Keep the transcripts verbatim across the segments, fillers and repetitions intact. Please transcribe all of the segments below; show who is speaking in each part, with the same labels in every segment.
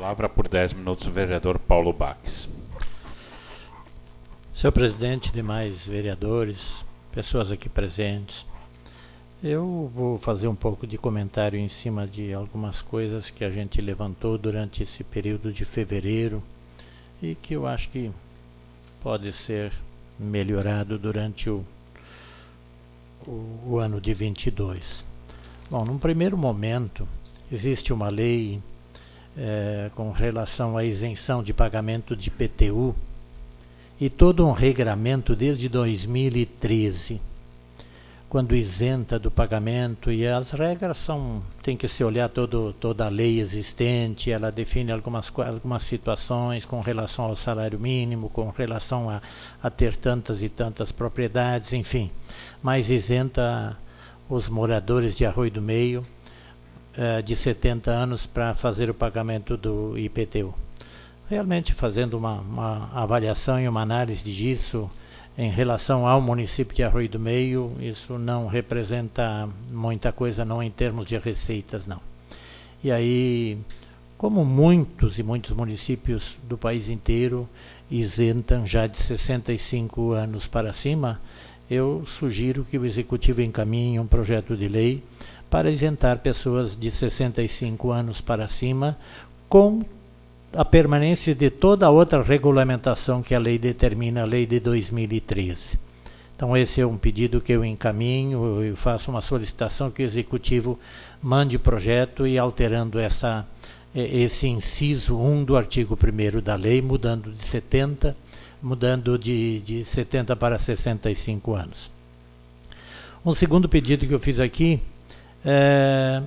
Speaker 1: palavra por dez minutos o vereador Paulo Baques.
Speaker 2: Senhor presidente, demais vereadores, pessoas aqui presentes, eu vou fazer um pouco de comentário em cima de algumas coisas que a gente levantou durante esse período de fevereiro e que eu acho que pode ser melhorado durante o, o, o ano de vinte e dois. Bom, num primeiro momento, existe uma lei é, com relação à isenção de pagamento de I P T U e todo um regramento desde dois mil e treze, quando isenta do pagamento, e as regras são, tem que se olhar todo, toda a lei existente, ela define algumas, algumas situações com relação ao salário mínimo, com relação a, a ter tantas e tantas propriedades, enfim, mas isenta os moradores de Arroio do Meio eh, de setenta anos para fazer o pagamento do I P T U. Realmente, fazendo uma, uma avaliação e uma análise disso em relação ao município de Arroio do Meio, isso não representa muita coisa, não em termos de receitas, não. E aí, como muitos e muitos municípios do país inteiro isentam já de sessenta e cinco anos para cima, eu sugiro que o Executivo encaminhe um projeto de lei para isentar pessoas de sessenta e cinco anos para cima com a permanência de toda a outra regulamentação que a lei determina, a lei de dois mil e treze. Então esse é um pedido que eu encaminho, eu faço uma solicitação que o Executivo mande projeto e alterando essa, esse inciso um do artigo primeiro da lei, mudando de setenta, mudando de, de setenta para sessenta e cinco anos. Um segundo pedido que eu fiz aqui, é,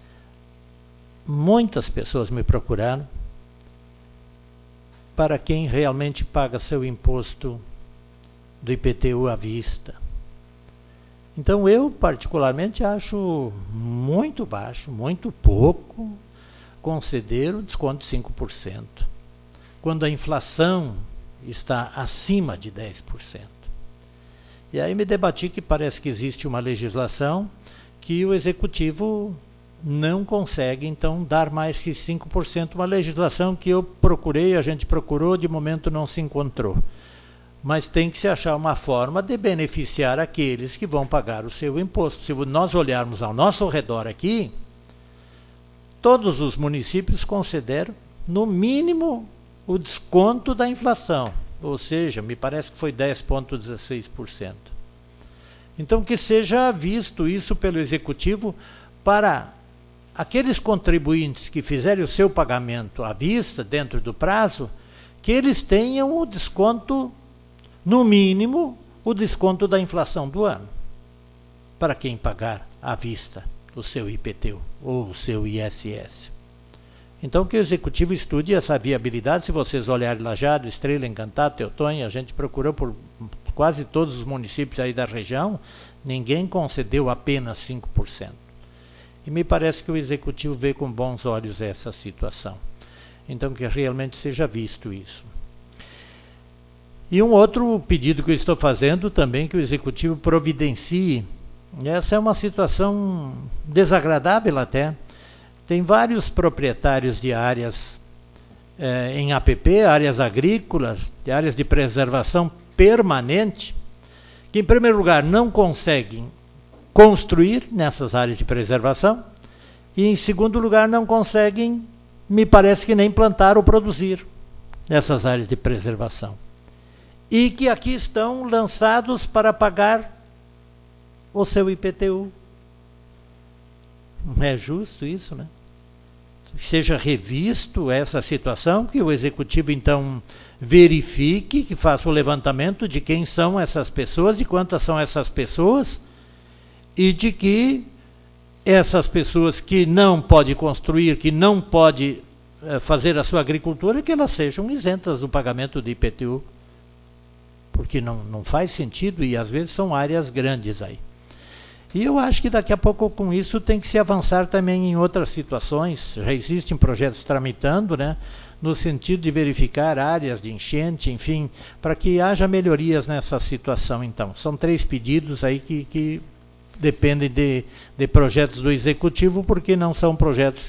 Speaker 2: muitas pessoas me procuraram para quem realmente paga seu imposto do I P T U à vista. Então eu particularmente acho muito baixo, muito pouco, conceder o desconto de cinco por cento, quando a inflação está acima de dez por cento. E aí me debati que parece que existe uma legislação que o Executivo não consegue, então, dar mais que cinco por cento, uma legislação que eu procurei, a gente procurou, de momento não se encontrou. Mas tem que se achar uma forma de beneficiar aqueles que vão pagar o seu imposto. Se nós olharmos ao nosso redor aqui, todos os municípios consideram, no mínimo, o desconto da inflação. Ou seja, me parece que foi dez vírgula dezesseis por cento. Então, que seja visto isso pelo Executivo para aqueles contribuintes que fizerem o seu pagamento à vista, dentro do prazo, que eles tenham o desconto, no mínimo, o desconto da inflação do ano, para quem pagar à vista o seu I P T U ou o seu I S S. Então que o Executivo estude essa viabilidade. Se vocês olharem Lajeado, Estrela, Encantado, Teutônia, a gente procurou por quase todos os municípios aí da região, ninguém concedeu apenas cinco por cento. E me parece que o Executivo vê com bons olhos essa situação. Então que realmente seja visto isso. E um outro pedido que eu estou fazendo também, que o Executivo providencie. Essa é uma situação desagradável até. Tem vários proprietários de áreas eh, em A P P, áreas agrícolas, de áreas de preservação permanente, que em primeiro lugar não conseguem construir nessas áreas de preservação e em segundo lugar não conseguem, me parece que nem plantar ou produzir nessas áreas de preservação. E que aqui estão lançados para pagar o seu I P T U. Não é justo isso, né? Seja revisto essa situação, que o Executivo então verifique, que faça o levantamento de quem são essas pessoas, de quantas são essas pessoas, e de que essas pessoas que não podem construir, que não podem eh, fazer a sua agricultura, que elas sejam isentas do pagamento de I P T U. Porque não, não faz sentido e às vezes são áreas grandes aí. E eu acho que daqui a pouco com isso tem que se avançar também em outras situações. Já existem projetos tramitando, né, no sentido de verificar áreas de enchente, enfim, para que haja melhorias nessa situação. Então, são três pedidos aí que, que dependem de, de projetos do Executivo, porque não são projetos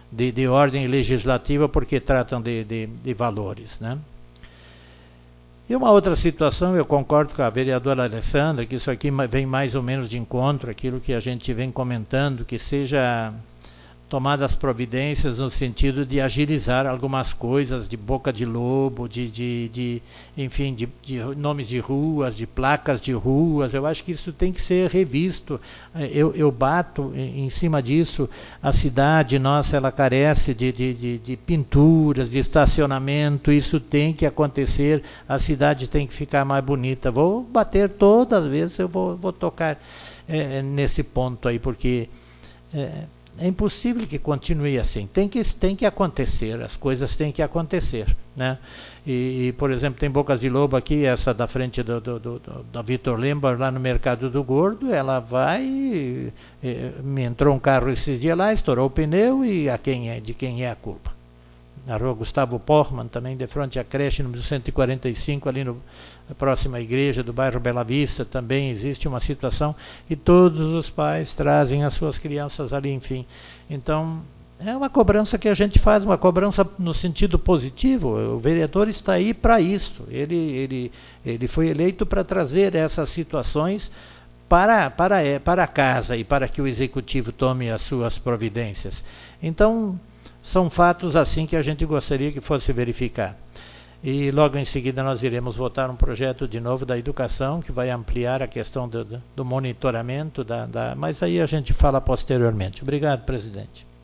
Speaker 2: de, de ordem legislativa, porque tratam de, de, de valores, né? E uma outra situação, eu concordo com a vereadora Alessandra, que isso aqui vem mais ou menos de encontro àquilo que a gente vem comentando, que seja tomadas providências no sentido de agilizar algumas coisas, de boca de lobo, de, de, de enfim, de, de nomes de ruas, de placas de ruas. Eu acho que isso tem que ser revisto. Eu, eu bato em cima disso. A cidade nossa, ela carece de, de, de, de pinturas, de estacionamento. Isso tem que acontecer. A cidade tem que ficar mais bonita. Vou bater todas as vezes, eu vou, vou tocar é, nesse ponto aí, porque é, é impossível que continue assim. Tem que, tem que acontecer, as coisas têm que acontecer, né? E, e por exemplo, tem Bocas de Lobo aqui, essa da frente do, do, do, do, da Vitor Lember, lá no Mercado do Gordo, ela vai, e, e, me entrou um carro esses dias lá, estourou o pneu, e a quem é, de quem é a culpa? Na rua Gustavo Portman, também de frente à creche número cento e quarenta e cinco, ali no, na próxima igreja do bairro Bela Vista, também existe uma situação e todos os pais trazem as suas crianças ali, enfim. Então, é uma cobrança que a gente faz, uma cobrança no sentido positivo. O vereador está aí para isso. Ele, ele, ele foi eleito para trazer essas situações para, para, para casa e para que o executivo tome as suas providências. Então, são fatos assim que a gente gostaria que fosse verificar. E logo em seguida nós iremos votar um projeto de novo da educação, que vai ampliar a questão do, do monitoramento, da, da, mas aí a gente fala posteriormente. Obrigado, presidente.